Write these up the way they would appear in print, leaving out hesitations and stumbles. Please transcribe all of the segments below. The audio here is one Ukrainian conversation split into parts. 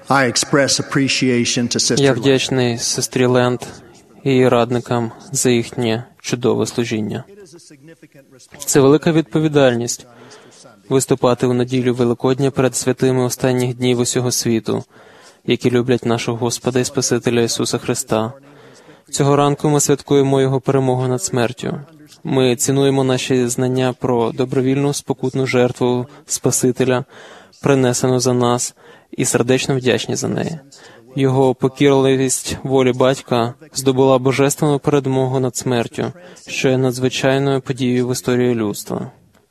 Я вдячний сестрі Ленд і її радникам за їхнє чудове служіння. Це велика відповідальність – виступати у неділю Великодня перед святими останніх днів усього світу, які люблять нашого Господа і Спасителя Ісуса Христа. Цього ранку ми святкуємо Його перемогу над смертю. Ми цінуємо наші знання про добровільну спокутну жертву Спасителя, принесену за нас, і сердечно вдячні за неї. Його покірливість волі Батька здобула божественну перемогу над смертю, що є надзвичайною подією в історії людства.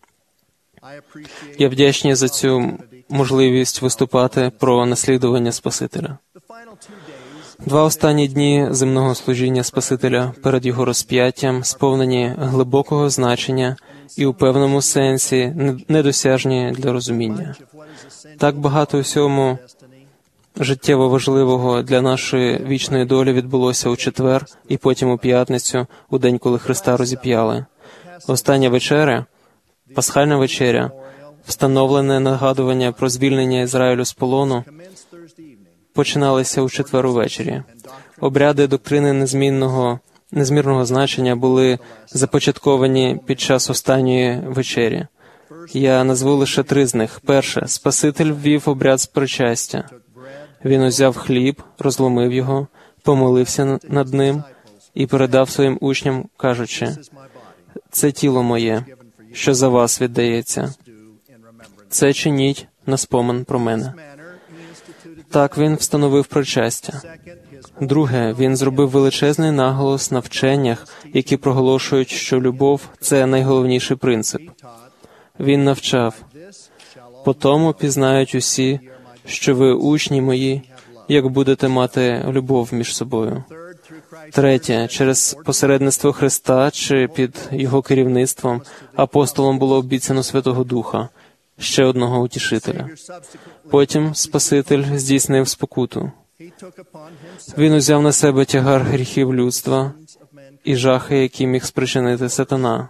Я вдячний за цю можливість виступати про наслідування Спасителя. 2 останні дні земного служіння Спасителя перед Його розп'яттям сповнені глибокого значення і у певному сенсі недосяжні для розуміння. Так багато всьому життєво важливого для нашої вічної долі відбулося у четвер і потім у п'ятницю, у день, коли Христа розіп'яли. Остання вечеря, пасхальна вечеря, встановлене нагадування про звільнення Ізраїлю з полону, починалися у четвер увечері. Обряди доктрини незмірного значення були започатковані під час останньої вечері. Я назву лише 3 з них. Перше. Спаситель ввів обряд з причастя. Він узяв хліб, розломив його, помолився над ним і передав своїм учням, кажучи, «Це тіло моє, що за вас віддається. Це чиніть на спомин про мене». Так він встановив причастя. Друге, він зробив величезний наголос на вченнях, які проголошують, що любов – це найголовніший принцип. Він навчав, «По тому пізнають усі, що ви учні мої, як будете мати любов між собою». Третє, через посередництво Христа чи під Його керівництвом апостолам було обіцяно Святого Духа, ще одного утішителя. Потім Спаситель здійснив спокуту. Він узяв на себе тягар гріхів людства і жахи, які міг спричинити сатана.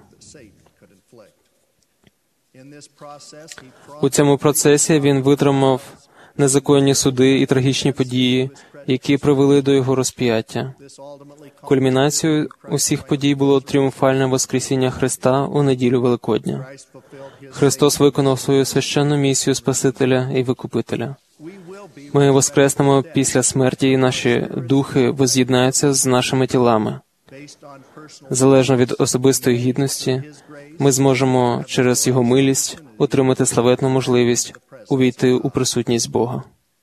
У цьому процесі він витримав незаконні суди і трагічні події, які привели до його розп'яття. Кульмінацією усіх подій було тріумфальне воскресіння Христа у неділю Великодня. Христос виконав свою священну місію Спасителя і Викупителя. Ми воскреснемо після смерті, і наші духи воз'єднаються з нашими тілами. Залежно від особистої гідності, ми зможемо через Його милість отримати славетну можливість увійти у присутність Бога.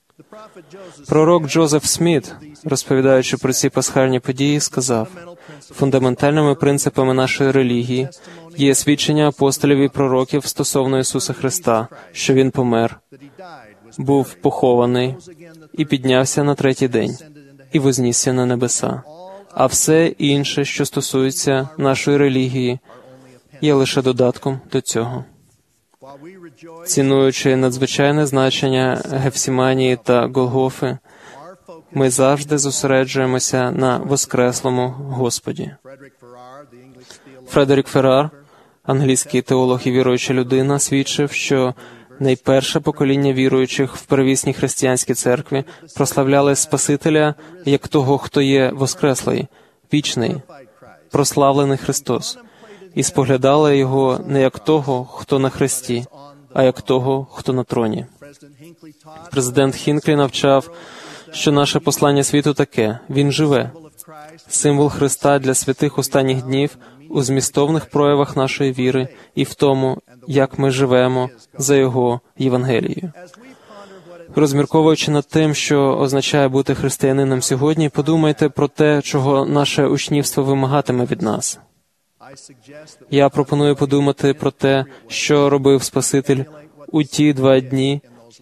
Пророк Джозеф Сміт, розповідаючи про ці пасхальні події, сказав, «Фундаментальними принципами нашої релігії є свідчення апостолів і пророків стосовно Ісуса Христа, що Він помер, був похований і піднявся на 3-й день, і вознісся на небеса. А все інше, що стосується нашої релігії, є лише додатком до цього». Цінуючи надзвичайне значення Гефсиманії та Голгофи, ми завжди зосереджуємося на воскреслому Господі. Фредерік Феррар, англійський теолог і віруюча людина, свідчив, що найперше покоління віруючих в первісній християнській церкві прославляли Спасителя як того, хто є воскреслий, вічний, прославлений Христос, і споглядали Його не як того, хто на хресті, а як того, хто на троні. Президент Хінклі навчав, що наше послання світу таке – Він живе. Символ Христа для святих останніх днів у змістовних проявах нашої віри і в тому, як ми живемо за Його Євангелією. Розмірковуючи над тим, що означає бути християнином сьогодні, подумайте про те, чого наше учнівство вимагатиме від нас. Я пропоную подумати про те, що робив Спаситель у ті 2 дні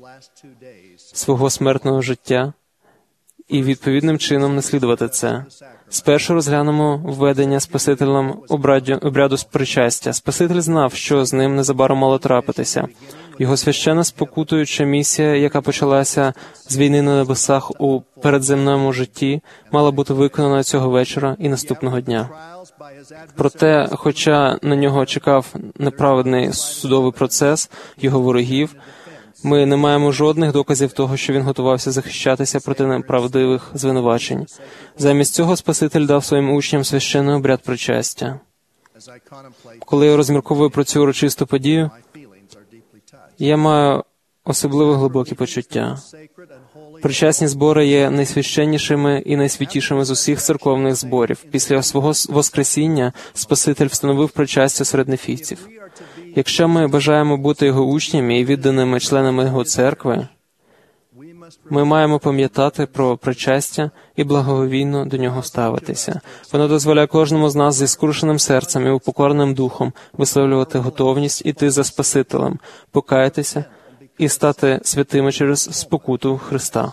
свого смертного життя, і відповідним чином наслідувати це. Спершу розглянемо введення Спасителем обряду з причастя. Спаситель знав, що з ним незабаром мало трапитися. Його священна спокутуюча місія, яка почалася з війни на небесах у передземному житті, мала бути виконана цього вечора і наступного дня. Проте, хоча на нього чекав неправедний судовий процес його ворогів, Ми не маємо жодних доказів того, що він готувався захищатися проти неправдивих звинувачень. Замість цього Спаситель дав своїм учням священний обряд причастя. Коли я розмірковую про цю урочисту подію, я маю особливо глибокі почуття. Причасні збори є найсвященнішими і найсвятішими з усіх церковних зборів. Після свого Воскресіння Спаситель встановив причастя серед нефійців. Якщо ми бажаємо бути Його учнями і відданими членами Його церкви, ми маємо пам'ятати про причастя і благоговійно до нього ставитися. Воно дозволяє кожному з нас зі скрушеним серцем і упокореним духом висловлювати готовність іти за Спасителем, покаятися і стати святими через спокуту Христа.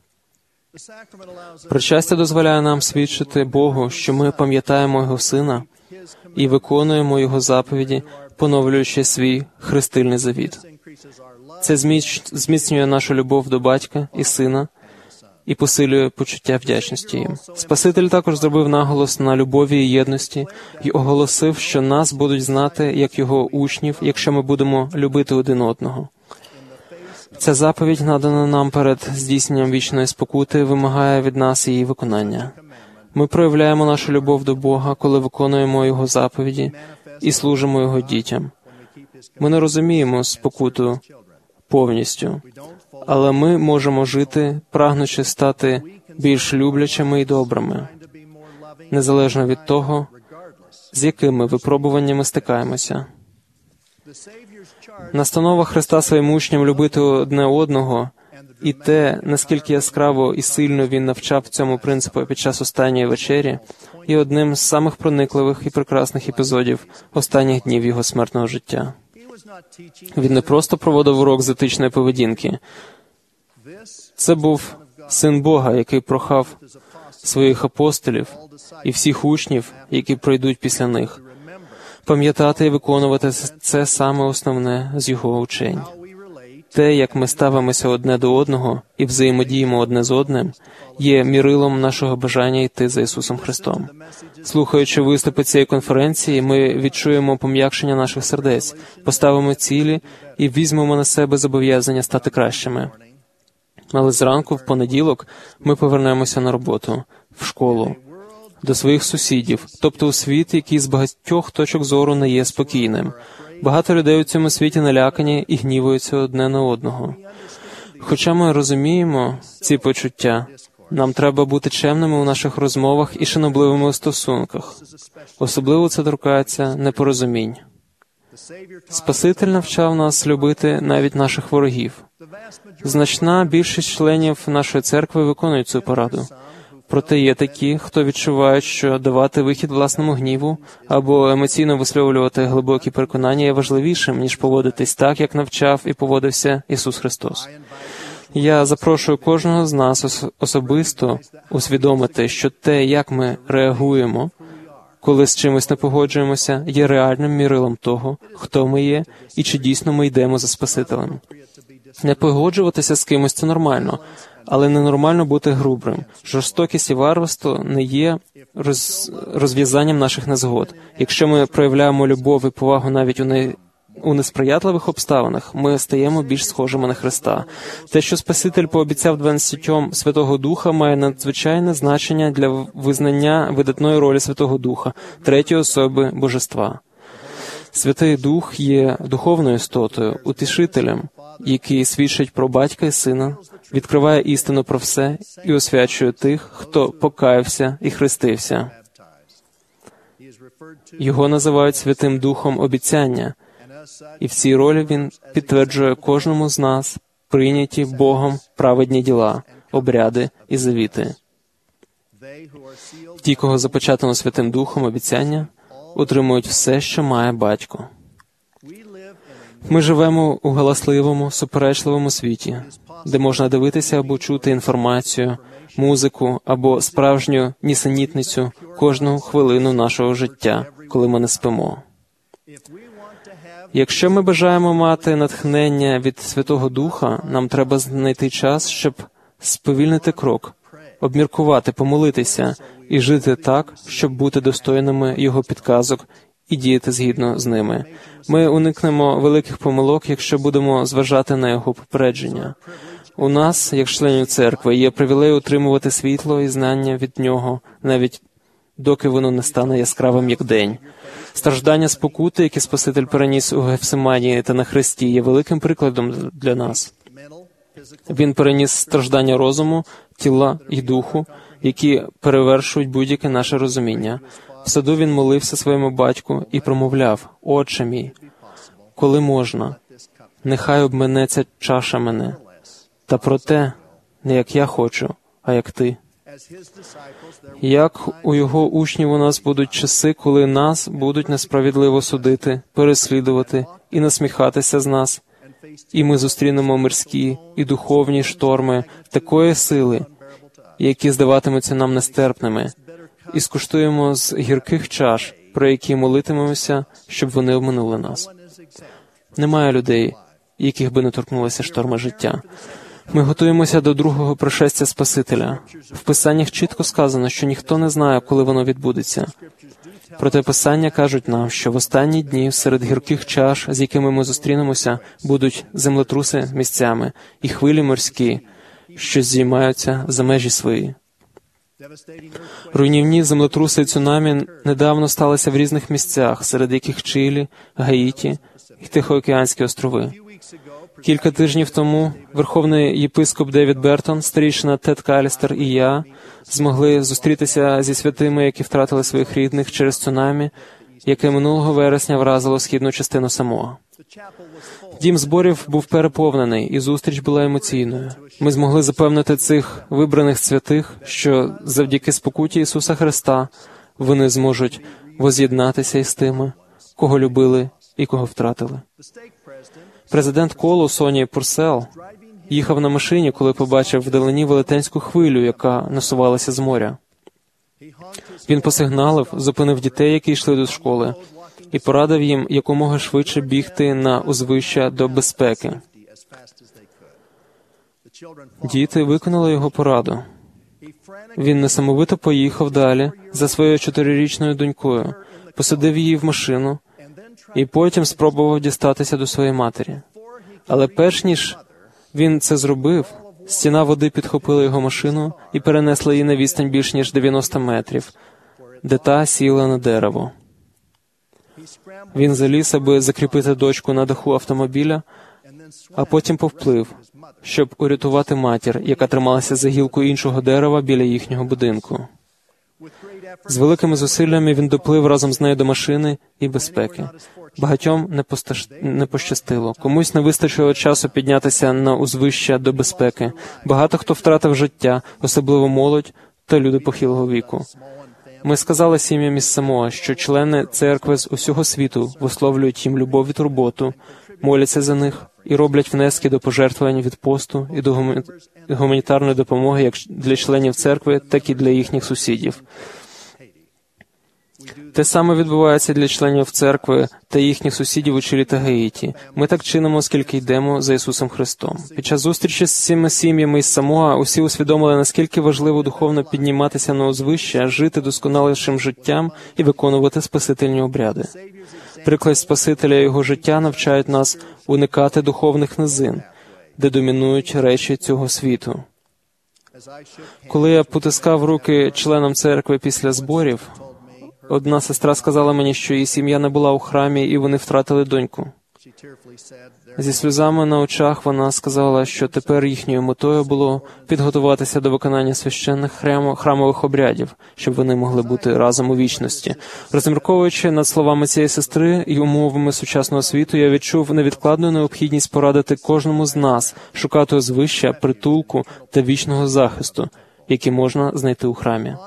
Причастя дозволяє нам свідчити Богу, що ми пам'ятаємо Його Сина і виконуємо Його заповіді, поновлюючи свій хрестильний завіт. Це зміцнює нашу любов до Батька і Сина і посилює почуття вдячності їм. Спаситель також зробив наголос на любові і єдності і оголосив, що нас будуть знати як Його учнів, якщо ми будемо любити один одного. Ця заповідь, надана нам перед здійсненням вічної спокути, вимагає від нас її виконання. Ми проявляємо нашу любов до Бога, коли виконуємо Його заповіді і служимо Його дітям. Ми не розуміємо спокуту повністю, але ми можемо жити, прагнучи стати більш люблячими і добрими, незалежно від того, з якими випробуваннями стикаємося. Настанова Христа своїм учням любити одне одного і те, наскільки яскраво і сильно Він навчав цьому принципу під час останньої вечері, є одним з самих проникливих і прекрасних епізодів останніх днів Його смертного життя. Він не просто проводив урок з етичної поведінки. Це був Син Бога, який прохав своїх апостолів і всіх учнів, які пройдуть після них, пам'ятати і виконувати це саме основне з Його учень. Те, як ми ставимося одне до одного і взаємодіємо одне з одним, є мірилом нашого бажання йти за Ісусом Христом. Слухаючи виступи цієї конференції, ми відчуємо пом'якшення наших сердець, поставимо цілі і візьмемо на себе зобов'язання стати кращими. Але зранку, в понеділок, ми повернемося на роботу, в школу, до своїх сусідів, тобто у світ, який з багатьох точок зору не є спокійним. Багато людей у цьому світі налякані і гнівуються одне на одного. Хоча ми розуміємо ці почуття, нам треба бути чемними у наших розмовах і шанобливими у стосунках. Особливо це торкається непорозумінь. Спаситель навчав нас любити навіть наших ворогів. Значна більшість членів нашої церкви виконують цю пораду. Проте є такі, хто відчувають, що давати вихід власному гніву або емоційно висловлювати глибокі переконання є важливішим, ніж поводитись так, як навчав і поводився Ісус Христос. Я запрошую кожного з нас особисто усвідомити, що те, як ми реагуємо, коли з чимось не погоджуємося, є реальним мірилом того, хто ми є і чи дійсно ми йдемо за Спасителем. Не погоджуватися з кимось – це нормально, але ненормально бути грубим. Жорстокість і варварство не є розв'язанням наших незгод. Якщо ми проявляємо любов і повагу навіть у несприятливих обставинах, ми стаємо більш схожими на Христа. Те, що Спаситель пообіцяв 12 Святого Духа, має надзвичайне значення для визнання видатної ролі Святого Духа, третьої особи Божества. Святий Дух є духовною істотою, утішителем, який свідчить про Батька і Сина, відкриває істину про все і освячує тих, хто покаявся і хрестився. Його називають Святим Духом обіцяння, і в цій ролі він підтверджує кожному з нас прийняті Богом праведні діла, обряди і завіти. Ті, кого започатано Святим Духом обіцяння, отримують все, що має Батько. Ми живемо у галасливому, суперечливому світі, де можна дивитися або чути інформацію, музику або справжню нісенітницю кожну хвилину нашого життя, коли ми не спимо. Якщо ми бажаємо мати натхнення від Святого Духа, нам треба знайти час, щоб сповільнити крок, обміркувати, помолитися і жити так, щоб бути достойними Його підказок і діяти згідно з ними. Ми уникнемо великих помилок, якщо будемо зважати на його попередження. У нас, як членів церкви, є привілей утримувати світло і знання від нього, навіть доки воно не стане яскравим, як день. Страждання спокути, які Спаситель переніс у Гефсиманії та на хресті, є великим прикладом для нас. Він переніс страждання розуму, тіла і духу, які перевершують будь-яке наше розуміння. В саду він молився своєму батьку і промовляв: «Отче мій, коли можна, нехай обминеться чаша мене, та проте не як я хочу, а як ти». Як у його учнів у нас будуть часи, коли нас будуть несправедливо судити, переслідувати і насміхатися з нас, і ми зустрінемо мирські і духовні шторми такої сили, які здаватимуться нам нестерпними, і скуштуємо з гірких чаш, про які молитимемося, щоб вони обминули нас. Немає людей, яких би не торкнулися шторми життя. Ми готуємося до другого пришестя Спасителя. В Писаннях чітко сказано, що ніхто не знає, коли воно відбудеться. Проте Писання кажуть нам, що в останні дні серед гірких чаш, з якими ми зустрінемося, будуть землетруси місцями і хвилі морські, що здіймаються за межі свої. Руйнівні землетруси і цунамі недавно сталися в різних місцях, серед яких Чилі, Гаїті і Тихоокеанські острови. Кілька тижнів тому верховний єпископ Девід Бертон, старійшина Тед Калістер і я змогли зустрітися зі святими, які втратили своїх рідних через цунамі, яке минулого вересня вразило східну частину Самоа. Дім зборів був переповнений, і зустріч була емоційною. Ми змогли запевнити цих вибраних святих, що завдяки спокуті Ісуса Христа вони зможуть воз'єднатися із тими, кого любили і кого втратили. Президент Колу Соні Пурсел їхав на машині, коли побачив вдалині велетенську хвилю, яка насувалася з моря. Він посигналив, зупинив дітей, які йшли до школи, і порадив їм якомога швидше бігти на узвища до безпеки. Діти виконали його пораду. Він несамовито поїхав далі за своєю 4-річною донькою, посадив її в машину і потім спробував дістатися до своєї матері. Але перш ніж він це зробив, стіна води підхопила його машину і перенесла її на відстань більш ніж 90 метрів, де та сіла на дерево. Він заліз, аби закріпити дочку на даху автомобіля, а потім повплив, щоб урятувати матір, яка трималася за гілку іншого дерева біля їхнього будинку. З великими зусиллями він доплив разом з нею до машини і безпеки. Багатьом не пощастило. Комусь не вистачило часу піднятися на узвища до безпеки. Багато хто втратив життя, особливо молодь та люди похилого віку. Ми сказали сім'ям із Самоа, що члени церкви з усього світу висловлюють їм любов і турботу, моляться за них і роблять внески до пожертвувань від посту і до гуманітарної допомоги як для членів церкви, так і для їхніх сусідів. Те саме відбувається для членів церкви та їхніх сусідів у Чилі та Гаїті. Ми так чинимо, оскільки йдемо за Ісусом Христом. Під час зустрічі з цими сім'ями із Самоа усі усвідомили, наскільки важливо духовно підніматися на узвище, жити досконалішим життям і виконувати спасительні обряди. Приклад Спасителя і його життя навчають нас уникати духовних низин, де домінують речі цього світу. Коли я потискав руки членам церкви після зборів, одна сестра сказала мені, що її сім'я не була у храмі, і вони втратили доньку. Зі сльозами на очах вона сказала, що тепер їхньою метою було підготуватися до виконання священних храмових обрядів, щоб вони могли бути разом у вічності. Розмірковуючи над словами цієї сестри і умовами сучасного світу, я відчув невідкладну необхідність порадити кожному з нас шукати узвища, притулку та вічного захисту, які можна знайти у храмі.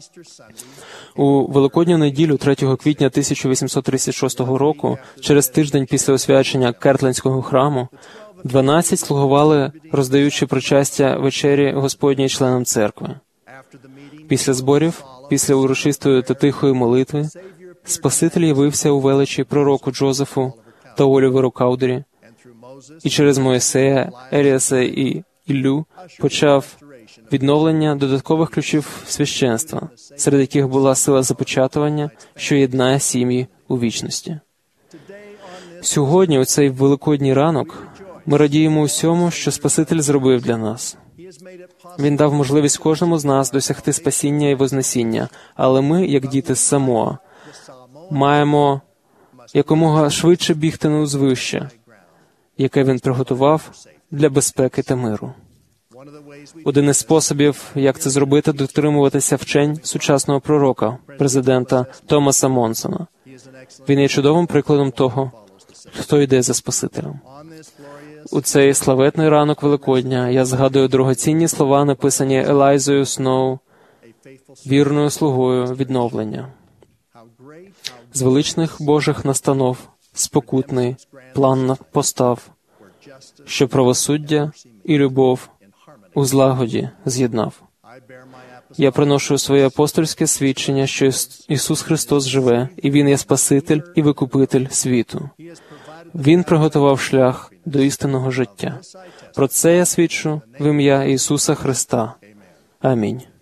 У Великодню неділю 3 квітня 1836 року, через тиждень після освячення Кертлендського храму, 12 слугували, роздаючи причастя вечері Господній членам церкви. Після зборів, після урочистої та тихої молитви, Спаситель явився у величі пророку Джозефу та Оліверу Каудері, і через Моїсея, Еліаса і Іллю почав відновлення додаткових ключів священства, серед яких була сила започатування, що єднає сім'ї у вічності. Сьогодні, у цей великодній ранок, ми радіємо усьому, що Спаситель зробив для нас. Він дав можливість кожному з нас досягти спасіння і вознесіння, але ми, як діти з Самоа, маємо якомога швидше бігти на узвище, яке він приготував для безпеки та миру. Один із способів, як це зробити, дотримуватися вчень сучасного пророка, президента Томаса Монсона. Він є чудовим прикладом того, хто йде за Спасителем. У цей славетний ранок Великодня я згадую дорогоцінні слова, написані Елайзою Сноу, вірною слугою відновлення. З величних Божих настанов спокутний план постав, що правосуддя і любов у злагоді з'єднав. Я приношу своє апостольське свідчення, що Ісус Христос живе, і Він є Спаситель і Викупитель світу. Він приготував шлях до істинного життя. Про це я свідчу в ім'я Ісуса Христа. Амінь.